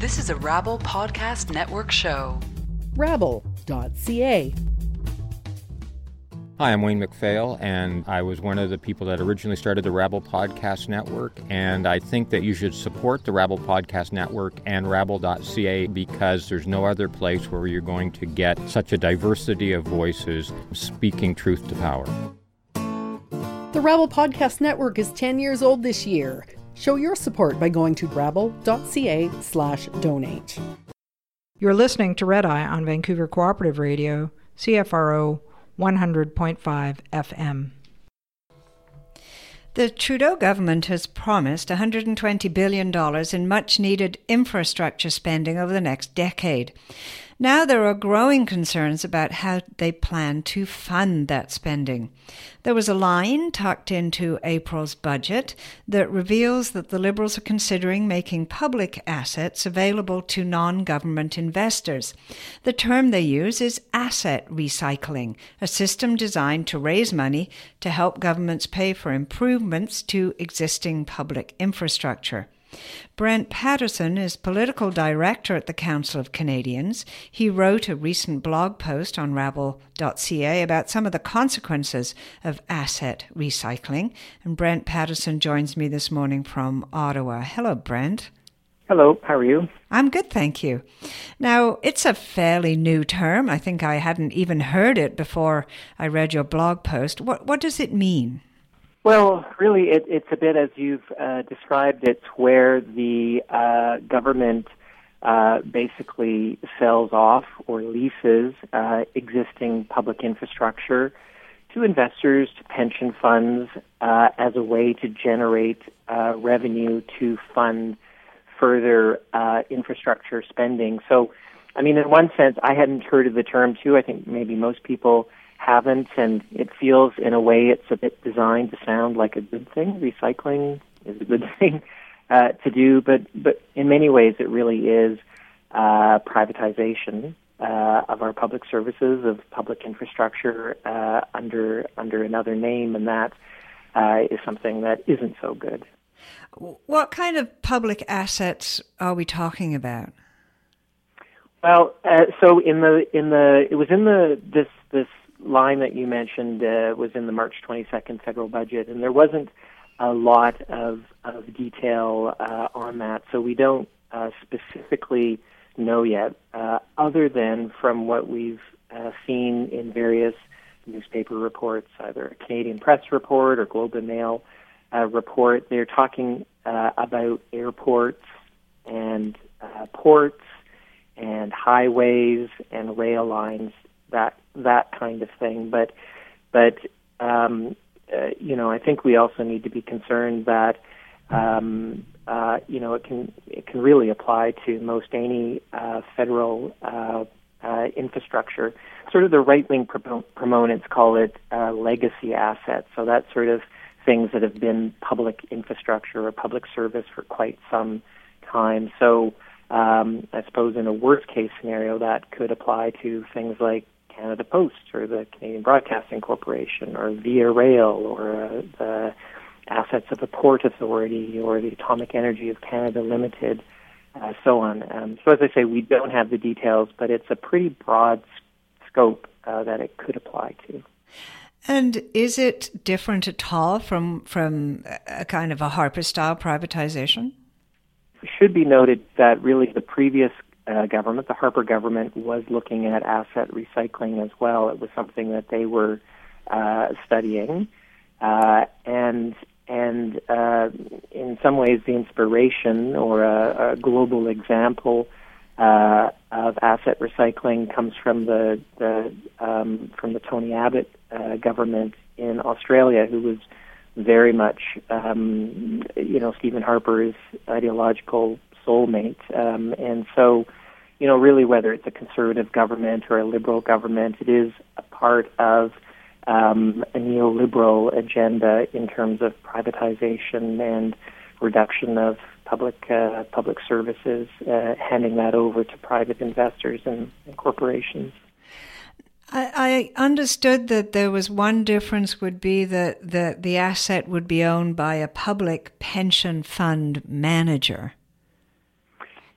This is a Rabble Podcast Network show. Rabble.ca. Hi, I'm Wayne MacPhail, and I was one of the people that originally started the Rabble Podcast Network, and I think that you should support the Rabble Podcast Network and Rabble.ca because there's no other place where you're going to get such a diversity of voices speaking truth to power. The Rabble Podcast Network is 10 years old this year. Show your support by going to rabble.ca/donate. You're listening to Red Eye on Vancouver Cooperative Radio, CFRO 100.5 FM. The Trudeau government has promised $120 billion in much-needed infrastructure spending over the next decade. Now there are growing concerns about how they plan to fund that spending. There was a line tucked into April's budget that reveals that the Liberals are considering making public assets available to non-government investors. The term they use is asset recycling, a system designed to raise money to help governments pay for improvements to existing public infrastructure. Brent Patterson is political director at the Council of Canadians. He wrote a recent blog post on Rabble.ca about some of the consequences of asset recycling. And Brent Patterson joins me this morning from Ottawa. Hello, Brent. Hello, how are you? I'm good, thank you. Now, it's a fairly new term. I think I hadn't even heard it before I read your blog post. What does it mean? Well, really, it's a bit as you've described. It's where the government basically sells off or leases existing public infrastructure to investors, to pension funds, as a way to generate revenue to fund further infrastructure spending. So, I mean, in one sense, I hadn't heard of the term, too. I think maybe most people haven't, and it feels in a way it's a bit designed to sound like a good thing. Recycling is a good thing to do, but in many ways it really is privatization of our public services, of public infrastructure under another name, and that is something that isn't so good. What kind of public assets are we talking about? Well, so it was in this line that you mentioned was in the March 22nd federal budget, and there wasn't a lot of detail on that, so we don't specifically know yet, other than from what we've seen in various newspaper reports, either a Canadian Press report or Globe and Mail report. They're talking about airports and ports and highways and rail lines, that kind of thing. But you know, I think we also need to be concerned that you know, it can really apply to most any federal infrastructure. Sort of the right-wing proponents call it legacy assets. So that's sort of things that have been public infrastructure or public service for quite some time. So I suppose in a worst-case scenario, that could apply to things like Canada Post or the Canadian Broadcasting Corporation or Via Rail or the assets of the Port Authority or the Atomic Energy of Canada Limited, so on. So as I say, we don't have the details, but it's a pretty broad scope that it could apply to. And is it different at all from a kind of a Harper-style privatization? It should be noted that really the previous government, the Harper government, was looking at asset recycling as well. It was something that they were studying, and in some ways the inspiration or a global example of asset recycling comes from the Tony Abbott government in Australia, who was very much Stephen Harper's ideological soulmate, and so really whether it's a conservative government or a liberal government, it is a part of a neoliberal agenda in terms of privatization and reduction of public services, handing that over to private investors and corporations. I understood that there was one difference would be that the asset would be owned by a public pension fund manager.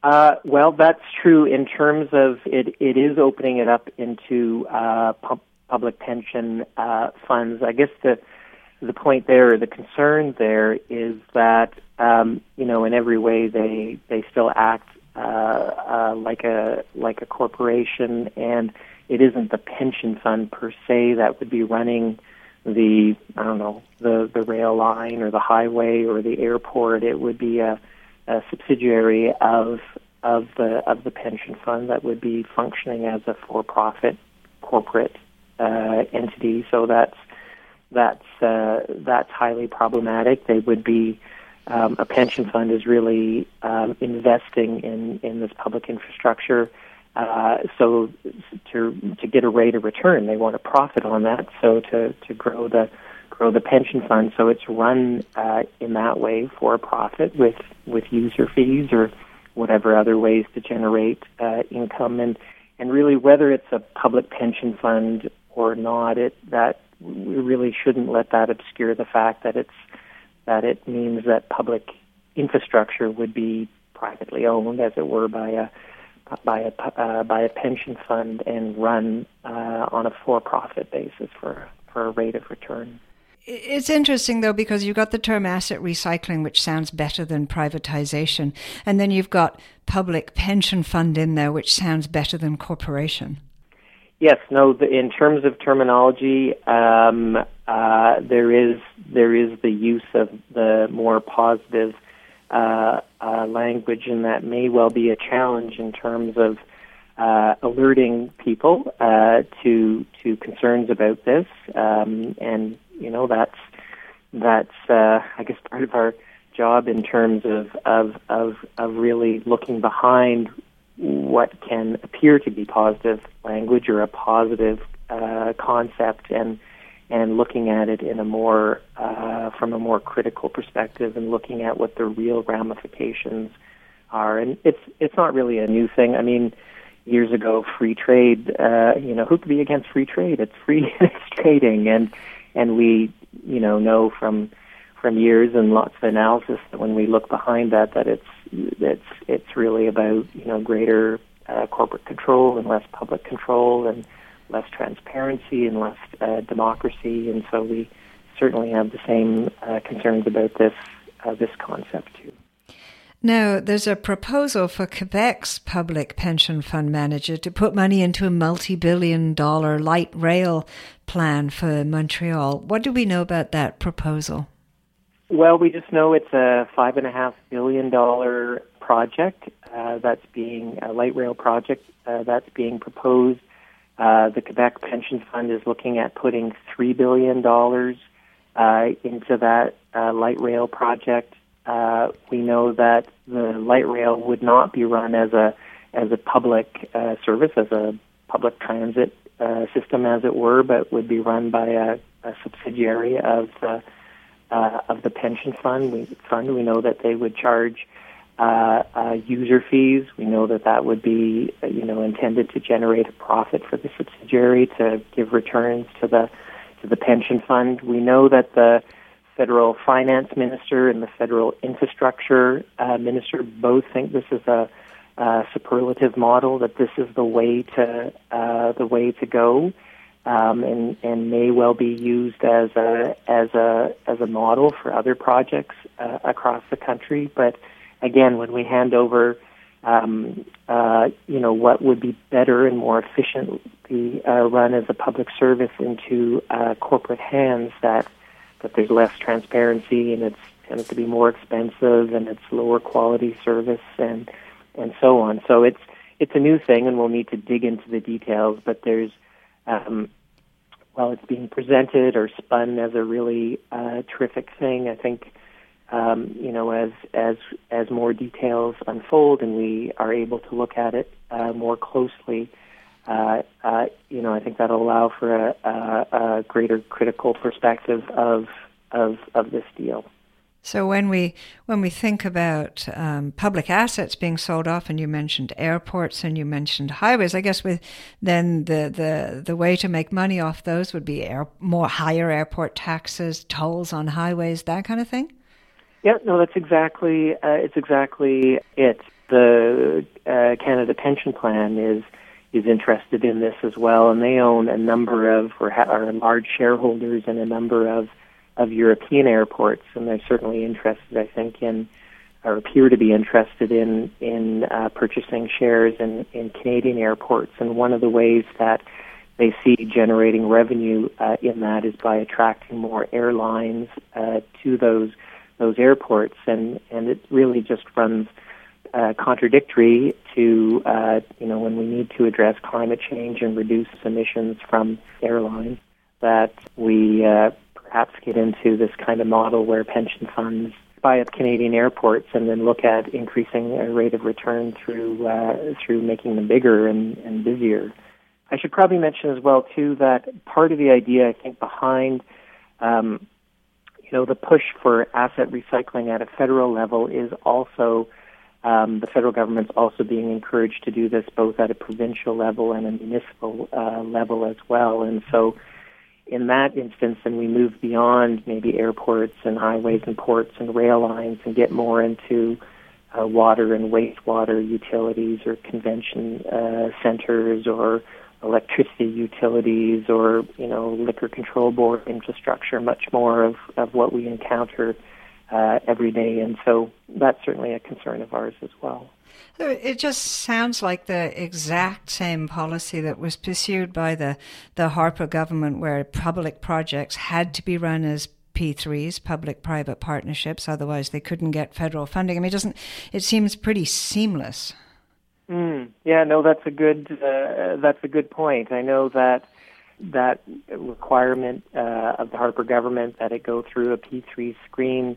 Well, that's true in terms of it is opening it up into public pension funds. I guess the point there, the concern there is that, in every way they still act like a corporation, and it isn't the pension fund per se that would be running the rail line or the highway or the airport. It would be a subsidiary of the pension fund that would be functioning as a for-profit corporate entity. So that's highly problematic. They would be a pension fund is really investing in this public infrastructure. So to get a rate of return, they want to profit on that. So to grow the pension fund, so it's run in that way for a profit with user fees or whatever other ways to generate income. And really, whether it's a public pension fund or not, that we really shouldn't let that obscure the fact that it means that public infrastructure would be privately owned, as it were, by a pension fund and run on a for-profit basis for a rate of return. It's interesting, though, because you've got the term asset recycling, which sounds better than privatization, and then you've got public pension fund in there, which sounds better than corporation. Yes, no. In terms of terminology, there is the use of the more positive language, and that may well be a challenge in terms of alerting people to concerns about this, and that's I guess part of our job in terms of really looking behind what can appear to be positive language or a positive concept, and looking at it in a more from a more critical perspective, and looking at what the real ramifications are. And it's not really a new thing. I mean, years ago, free trade. Who could be against free trade? It's free trading, and we know from years and lots of analysis that when we look behind that it's really about greater corporate control and less public control and less transparency and less democracy, and so we certainly have the same concerns about this concept too. Now, there's a proposal for Quebec's public pension fund manager to put money into a multi-billion-dollar light rail plan for Montreal. What do we know about that proposal? Well, we just know it's a $5.5 billion project that's being a light rail project that's being proposed. The Quebec Pension Fund is looking at putting $3 billion into that light rail project. We know that the light rail would not be run as a public service, as a public transit system, as it were, but would be run by a subsidiary of the pension fund. We know that they would charge user fees. We know that would be intended to generate a profit for the subsidiary to give returns to the pension fund. We know that the federal finance minister and the federal infrastructure minister both think this is a superlative model, that this is the way to go, and may well be used as a model for other projects across the country. But again, when we hand over what would be better and more efficiently run as a public service into corporate hands, that there's less transparency, and it tends to be more expensive, and it's lower quality service, and so on. So it's a new thing, and we'll need to dig into the details. But there's it's being presented or spun as a really terrific thing. I think as more details unfold and we are able to look at it more closely, I think that'll allow for a greater critical perspective of this deal. So when we think about public assets being sold off, and you mentioned airports and you mentioned highways, I guess then the way to make money off those would be more higher airport taxes, tolls on highways, that kind of thing. Yeah, no, that's exactly it. the Canada Pension Plan is interested in this as well, and they own a number of, or are large shareholders in a number of European airports, and they're certainly interested, I think, in, or appear to be interested in purchasing shares in Canadian airports. And one of the ways that they see generating revenue in that is by attracting more airlines to those airports, and it really just runs contradictory to when we need to address climate change and reduce emissions from airlines, that we perhaps get into this kind of model where pension funds buy up Canadian airports and then look at increasing a rate of return through making them bigger and busier. I should probably mention as well too that part of the idea, I think, behind the push for asset recycling at a federal level is also the federal government's also being encouraged to do this both at a provincial level and a municipal level as well. And so in that instance, then we move beyond maybe airports and highways and ports and rail lines and get more into water and wastewater utilities or convention centers or electricity utilities or, liquor control board infrastructure, much more of what we encounter every day. And so that's certainly a concern of ours as well. It just sounds like the exact same policy that was pursued by the Harper government, where public projects had to be run as P3s, public-private partnerships, otherwise they couldn't get federal funding. I mean, it seems pretty seamless. Yeah, no, that's a good point. I know that requirement of the Harper government that it go through a P3 screen,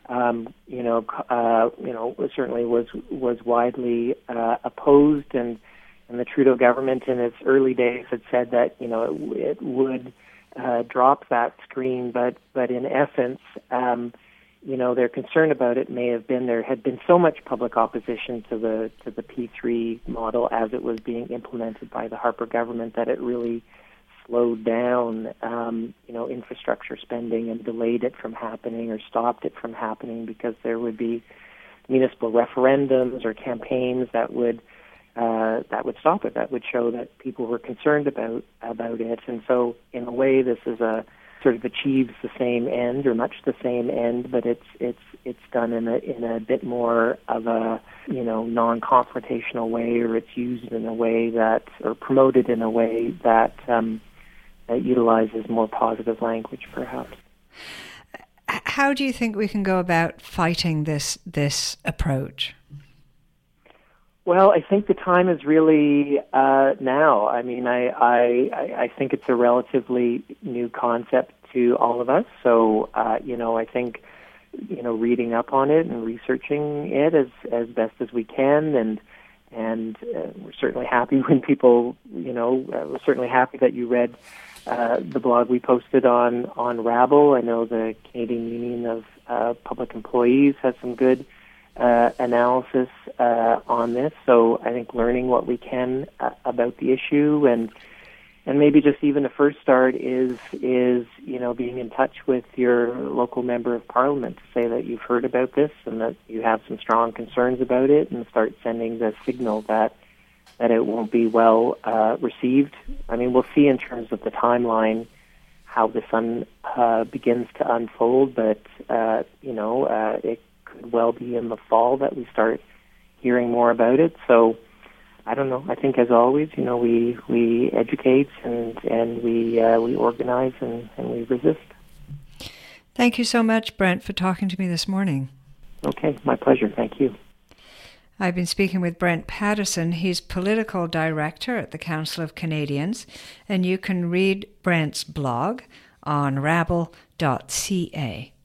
certainly was widely opposed, and the Trudeau government in its early days had said that it would drop that screen, but in essence, their concern about it may have been there had been so much public opposition to the P3 model as it was being implemented by the Harper government that it really slowed down, infrastructure spending and delayed it from happening or stopped it from happening, because there would be municipal referendums or campaigns that would stop it, that would show that people were concerned about it. And so, in a way, this is a sort of achieves the same end, or much the same end, but it's done in a bit more of a non-confrontational way, or it's used in a way that, or promoted in a way that utilizes more positive language, perhaps. How do you think we can go about fighting this approach? Well, I think the time is really now. I mean, I think it's a relatively new concept to all of us. So, I think, reading up on it and researching it as best as we can, and we're certainly happy when people, we're certainly happy that you read the blog we posted on Rabble. I know the Canadian Union of Public Employees has some good analysis on this. So I think learning what we can about the issue, and maybe just even a first start is being in touch with your local member of parliament to say that you've heard about this and that you have some strong concerns about it, and start sending the signal that it won't be well received. I mean, we'll see in terms of the timeline how this begins to unfold, but it could well be in the fall that we start hearing more about it. So I don't know. I think, as always, we educate and we organize and we resist. Thank you so much, Brent, for talking to me this morning. Okay, my pleasure. Thank you. I've been speaking with Brent Pattison. He's political director at the Council of Canadians, and you can read Brent's blog on rabble.ca.